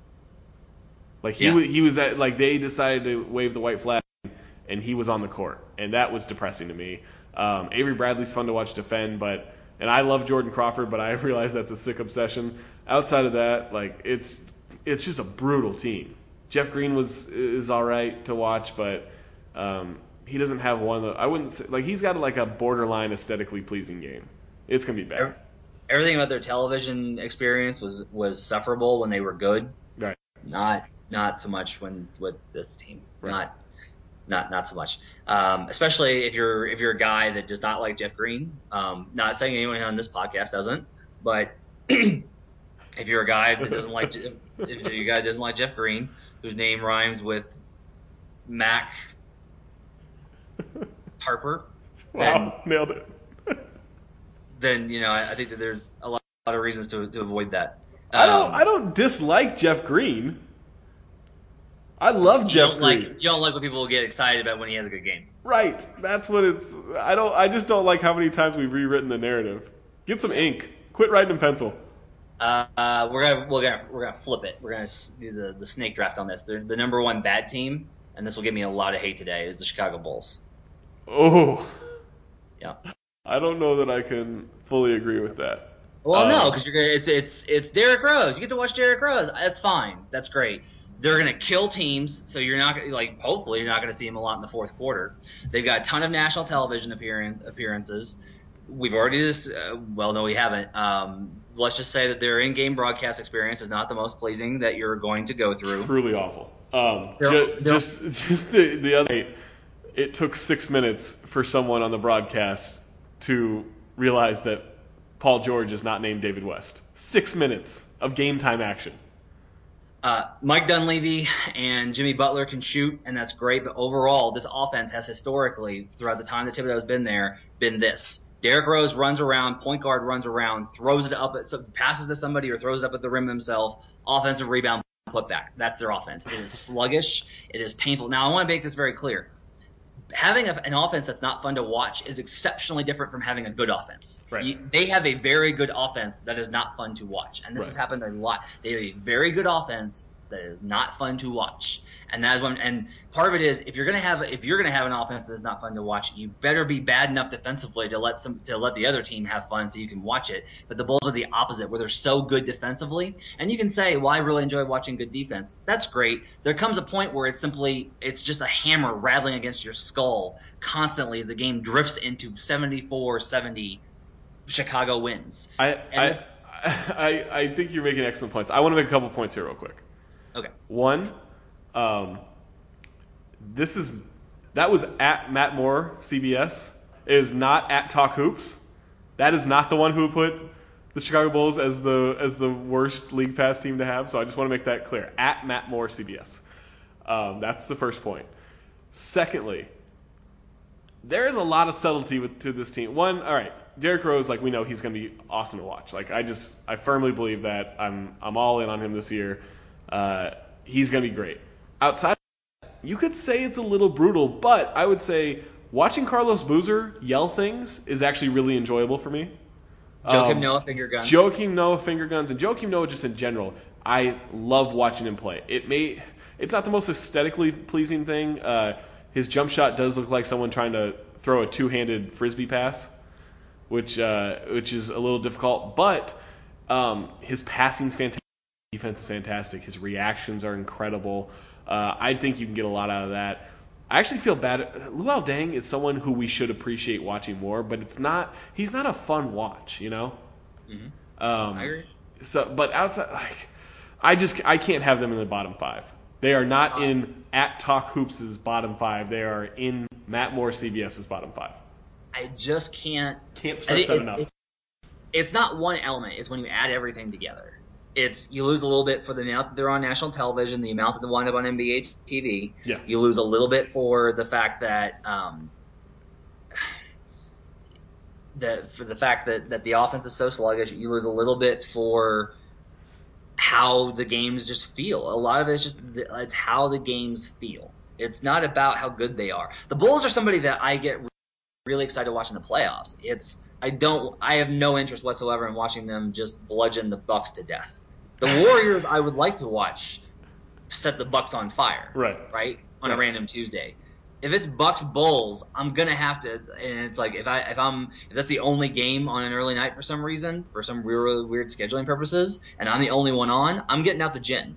He was at, they decided to wave the white flag, and he was on the court, and that was depressing to me. Avery Bradley's fun to watch defend, and I love Jordan Crawford, but I realize that's a sick obsession. Outside of that, it's just a brutal team. Jeff Green is all right to watch, but he doesn't have one of the. I wouldn't say he's got a borderline aesthetically pleasing game. It's gonna be bad. Everything about their television experience was sufferable when they were good. Right. Not so much with this team. Right. Not so much. Especially if you're a guy that does not like Jeff Green. Not saying anyone on this podcast doesn't, but if you're a guy that doesn't like Jeff Green, whose name rhymes with Mac Harper, wow, nailed it. Then I think that there's a lot of reasons to avoid that. I don't dislike Jeff Green. I love Jeff Green. You don't like when people get excited about when he has a good game. Right. That's what it's. I just don't like how many times we've rewritten the narrative. Get some ink. Quit writing in pencil. We're gonna flip it. We're gonna do the snake draft on this. They're the number 1 bad team, and this will give me a lot of hate today. Is the Chicago Bulls. Oh. Yeah. I don't know that I can fully agree with that. Well, no, because it's Derrick Rose. You get to watch Derrick Rose. That's fine. That's great. They're going to kill teams, so you're not hopefully you're not going to see them a lot in the fourth quarter. They've got a ton of national television appearances. We've already no, we haven't. Let's just say that their in-game broadcast experience is not the most pleasing that you're going to go through. Truly awful. Just the other night, it took 6 minutes for someone on the broadcast to realize that Paul George is not named David West. 6 minutes of game time action. Mike Dunleavy and Jimmy Butler can shoot, and that's great. But overall, this offense has historically, throughout the time that Thibodeau's been there, been this. Derrick Rose runs around, point guard runs around, throws it up, passes to somebody or throws it up at the rim himself, offensive rebound, putback. That's their offense. It is sluggish. It is painful. Now, I want to make this very clear. Having an offense that's not fun to watch is exceptionally different from having a good offense. Right. They have a very good offense that is not fun to watch, and this has happened a lot. They have a very good offense that is not fun to watch. And that is one. And part of it is if you're gonna have an offense that's not fun to watch, you better be bad enough defensively to let the other team have fun so you can watch it. But the Bulls are the opposite, where they're so good defensively, and you can say, "Well, I really enjoy watching good defense." That's great. There comes a point where it's just a hammer rattling against your skull constantly as the game drifts into 74-70. Chicago wins. I think you're making excellent points. I want to make a couple points here real quick. Okay. One, that was at Matt Moore, CBS. It is not at Talk Hoops. That is not the one who put the Chicago Bulls as the worst League Pass team to have. So I just want to make that clear. At Matt Moore, CBS. That's the first point. Secondly, there is a lot of subtlety to this team. One, all right, Derrick Rose, like we know he's going to be awesome to watch. Like I firmly believe that. I'm all in on him this year. He's going to be great. Outside of that, you could say it's a little brutal, but I would say watching Carlos Boozer yell things is actually really enjoyable for me. Joakim Noah finger guns. Joakim Noah finger guns, and Joakim Noah just in general. I love watching him play. It's not the most aesthetically pleasing thing. His jump shot does look like someone trying to throw a two-handed frisbee pass, which is a little difficult. But his passing's fantastic, defense is fantastic. His reactions are incredible. I think you can get a lot out of that. I actually feel bad. Luol Deng is someone who we should appreciate watching more, but he's not a fun watch, you know. Mm-hmm. I agree. So, but outside, like, I can't have them in the bottom five. They are not in at Talk Hoops' bottom five. They are in Matt Moore CBS's bottom five. I just can't stress that enough. It's not one element. It's when you add everything together. You lose a little bit for the amount that they're on national television, the amount that they wind up on NBA TV. Yeah. You lose a little bit for the fact that that the offense is so sluggish. You lose a little bit for how the games just feel. A lot of it's how the games feel. It's not about how good they are. The Bulls are somebody that I get really excited to watch in the playoffs. I have no interest whatsoever in watching them just bludgeon the Bucks to death. The Warriors I would like to watch set the Bucks on fire. Right? On a random Tuesday. If it's Bucks Bulls, I'm gonna have to, and it's like if that's the only game on an early night for some reason, for some really weird scheduling purposes, and I'm the only one on, I'm getting out the gin.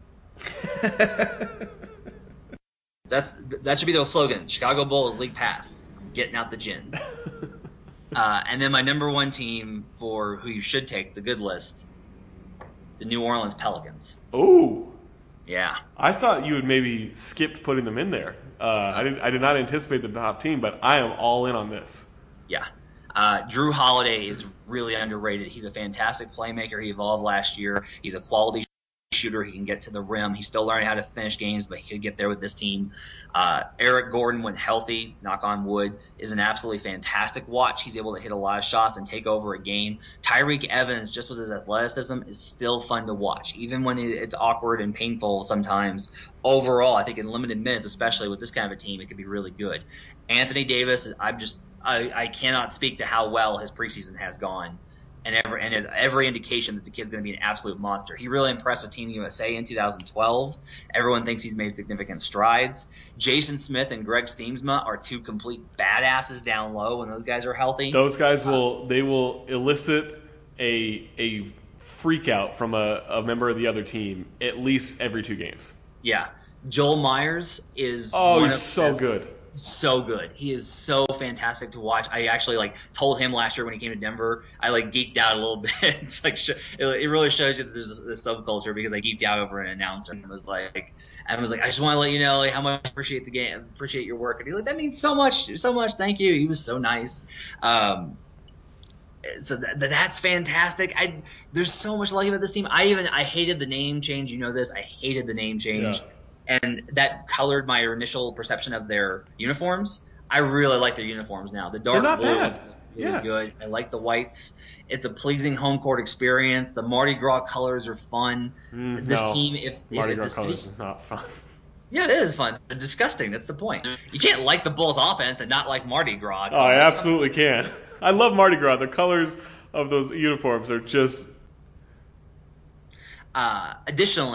That should be their slogan: Chicago Bulls League Pass. I'm getting out the gin. And then my number one team for who you should take the good list, the New Orleans Pelicans. Ooh. Yeah. I thought you had maybe skipped putting them in there. I did not anticipate the top team, but I am all in on this. Yeah. Drew Holiday is really underrated. He's a fantastic playmaker. He evolved last year. He's a quality shooter. He can get to the rim. He's still learning how to finish games, but he could get there with this team. Eric Gordon, when healthy, knock on wood, is an absolutely fantastic watch. He's able to hit a lot of shots and take over a game. Tyreek Evans, just with his athleticism, is still fun to watch, even when it's awkward and painful sometimes. Overall, I think in limited minutes, especially with this kind of a team, it could be really good. Anthony Davis, I cannot speak to how well his preseason has gone. And every indication that the kid's going to be an absolute monster. He really impressed with Team USA in 2012. Everyone thinks he's made significant strides. Jason Smith and Greg Steemsma are two complete badasses down low when those guys are healthy. Those guys will elicit a freak out from a member of the other team at least every 2 games. Yeah. Joel Myers is he's so good. So good. He is so fantastic to watch. I actually told him last year when he came to Denver, I geeked out a little bit. It's it really shows you that there's this subculture because I geeked out over an announcer and was like, I just want to let you know how much I appreciate the game, appreciate your work. And he's like, that means so much, thank you. He was so nice. So that's fantastic. There's so much like about this team. I hated the name change. You know this. I hated the name change. Yeah. And that colored my initial perception of their uniforms. I really like their uniforms now. The dark blue is really good. I like the whites. It's a pleasing home court experience. The Mardi Gras colors are fun. Team, Mardi Gras colors are not fun. Yeah, it is fun. They're disgusting. That's the point. You can't like the Bulls' offense and not like Mardi Gras. Oh, I absolutely can. I love Mardi Gras. The colors of those uniforms are just... Additionally,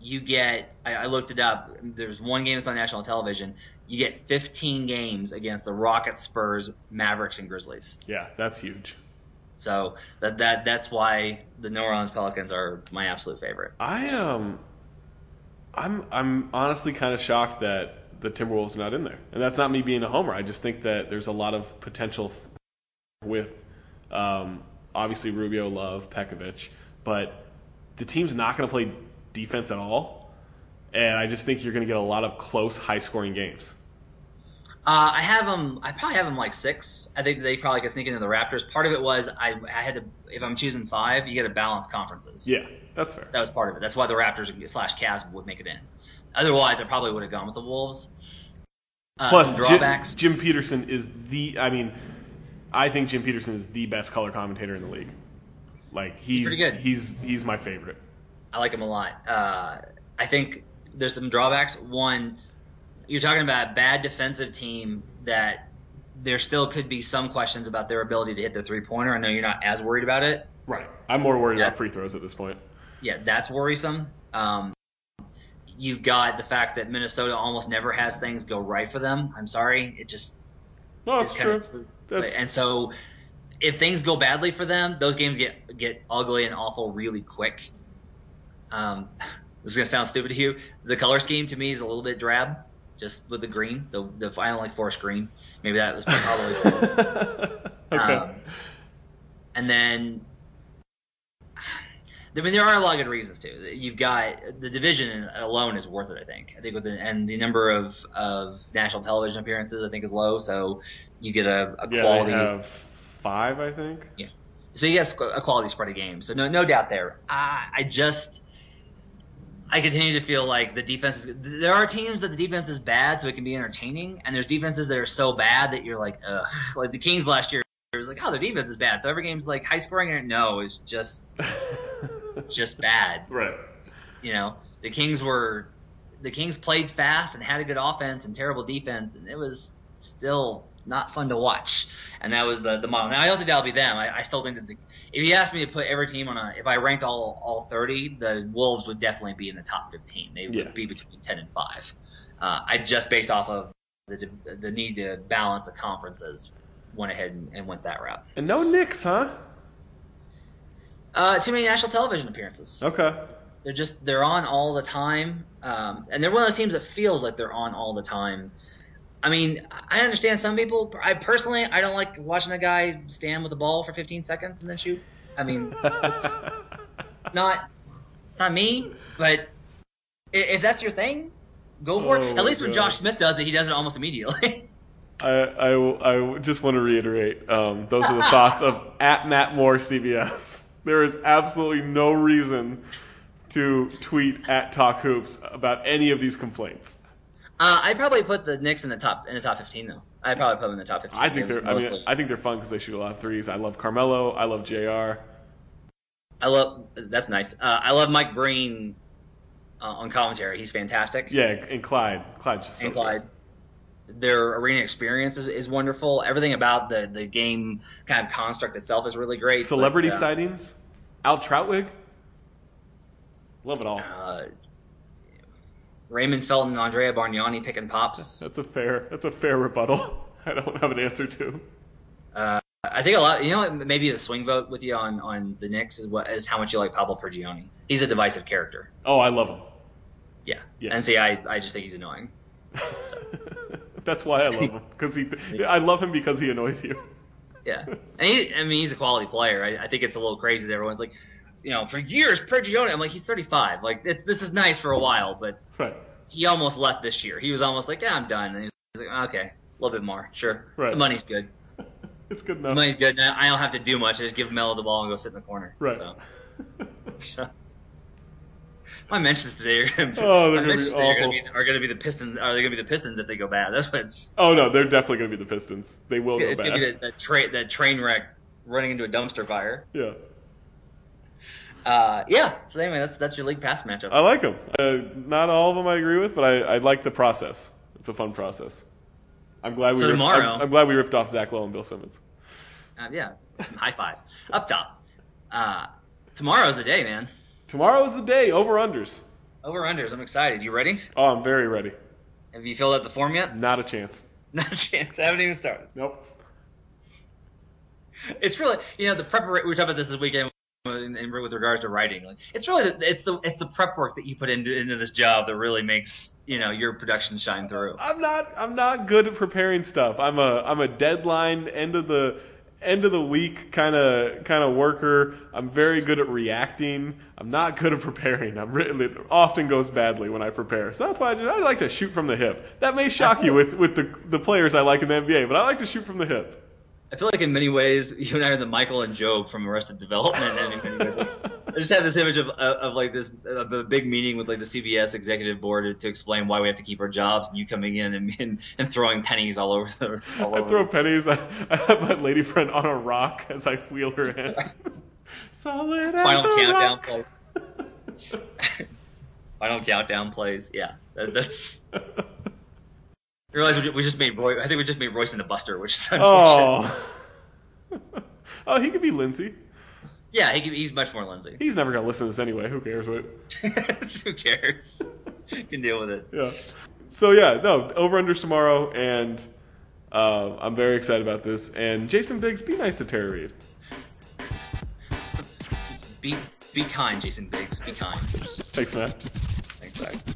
you get, I looked it up, there's one game that's on national television, you get 15 games against the Rockets, Spurs, Mavericks, and Grizzlies. Yeah, that's huge. So that's why the New Orleans Pelicans are my absolute favorite. I'm honestly kind of shocked that the Timberwolves are not in there, and that's not me being a homer. I just think that there's a lot of potential with obviously Rubio, Love, Pekovic, but the team's not going to play defense at all, and I just think you're going to get a lot of close, high-scoring games. I probably have them like 6. I think they probably could sneak into the Raptors. Part of it was I had to, if I'm choosing 5, you got to balance conferences. Yeah, that's fair. That was part of it. That's why the Raptors / Cavs would make it in. Otherwise, I probably would have gone with the Wolves. Plus, drawbacks. Jim Peterson is I think Jim Peterson is the best color commentator in the league. Like he's pretty good. He's my favorite. I like him a lot. I think there's some drawbacks. One, you're talking about a bad defensive team that there still could be some questions about their ability to hit the three-pointer. I know you're not as worried about it. Right. I'm more worried about free throws at this point. Yeah, that's worrisome. You've got the fact that Minnesota almost never has things go right for them. I'm sorry. It just – No, it's true. And so if things go badly for them, those games get ugly and awful really quick. This is going to sound stupid to you. The color scheme to me is a little bit drab. Just with the green, I don't like forest green. Maybe that was probably okay. And then, I mean, there are a lot of good reasons too. You've got the division alone is worth it. I think and the number of national television appearances I think is low, so you get a quality. Yeah, they have 5, I think. Yeah, so you get a quality spread of games. So no doubt there. I continue to feel like the defense there are teams that the defense is bad, so it can be entertaining, and there's defenses that are so bad that you're like, ugh. Like the Kings last year, it was like, oh, their defense is bad, so every game's like high scoring. No, it's just bad. Right. You know, the Kings played fast and had a good offense and terrible defense, and it was still not fun to watch. And that was the model. Now I don't think that'll be them. I still think that if you asked me to put every team if I ranked all 30, the Wolves would definitely be in the top 15. They would be between 10 and 5. I just based off of the need to balance the conferences, went ahead and went that route. And no Knicks, huh? Too many national television appearances. Okay. They're on all the time, and they're one of those teams that feels like they're on all the time. I mean, I understand some people. I don't like watching a guy stand with the ball for 15 seconds and then shoot. I mean, it's not me. But if that's your thing, go for it. At least when Josh Smith does it, he does it almost immediately. I just want to reiterate, those are the thoughts of @MattMooreCBS. There is absolutely no reason to tweet @TalkHoops about any of these complaints. I'd probably put the Knicks in the top 15 though. I'd probably put them in the top 15. I think they're fun because they shoot a lot of threes. I love Carmelo. I love JR. That's nice. I love Mike Breen on commentary. He's fantastic. Yeah, and Clyde. Clyde's just so Clyde. Good. Their arena experience is wonderful. Everything about the game kind of construct itself is really great. Celebrity sightings. Al Troutwig. Love it all. Raymond Felton and Andrea Bargnani picking pops. That's a fair rebuttal. I don't have an answer to. I think a lot. You know what? Maybe the swing vote with you on the Knicks is how much you like Pablo Prigioni. He's a divisive character. Oh, I love him. Yeah. And see, I just think he's annoying. So. That's why I love him I love him because he annoys you. Yeah, and he's a quality player. I think it's a little crazy that everyone's like, you know, for years Prigioni. I'm like, he's 35. Like this is nice for a while, but right. He almost left this year. He was almost like, yeah, I'm done. And he was like, okay, a little bit more, sure. Right. The money's good. It's good enough. The money's good. Now I don't have to do much. I just give Melo the ball and go sit in the corner. Right. So. My mentions today are going to be awful. Are going to be the Pistons. Are they going to be the Pistons if they go bad? That's what it's. Oh no, they're definitely going to be the Pistons. They will go bad. It's going to be that train wreck running into a dumpster fire. Yeah. So anyway, that's your league pass matchup. I like them. Not all of them I agree with, but I like the process. It's a fun process. I'm glad we ripped off Zach Lowe and Bill Simmons. Yeah, high five up top. Tomorrow's the day, man. Tomorrow's the day. Over unders. Over-unders. I'm excited. You ready? Oh, I'm very ready. Have you filled out the form yet? Not a chance. Not a chance. I haven't even started. Nope. It's really, the preparation. We were talking about this weekend with regards to writing. Like, it's really it's the prep work that you put into this job that really makes your production shine through. I'm not good at preparing stuff. I'm a deadline end of the week kind of worker. I'm very good at reacting. I'm not good at preparing. It often goes badly when I prepare. So that's why I like to shoot from the hip. That may shock you with the players I like in the NBA, but I like to shoot from the hip. I feel like in many ways you and I are the Michael and Job from Arrested Development. I just have this image of like this of a big meeting with like the CBS executive board to explain why we have to keep our jobs, and you coming in and throwing pennies all over the. I throw pennies. I have my lady friend on a rock as I wheel her in. Solid as a countdown rock. plays. Final countdown plays. Yeah, that's. You realize we just made Roy. I think we just made Royce into Buster, which is unfortunate. Oh, he could be Lindsay. Yeah, he's much more Lindsay. He's never gonna listen to this anyway. Who cares? Who cares? You can deal with it. Yeah. So yeah, no over-unders tomorrow, and I'm very excited about this. And Jason Biggs, be nice to Tara Reid. Be kind, Jason Biggs. Be kind. Thanks, man. Thanks, guys.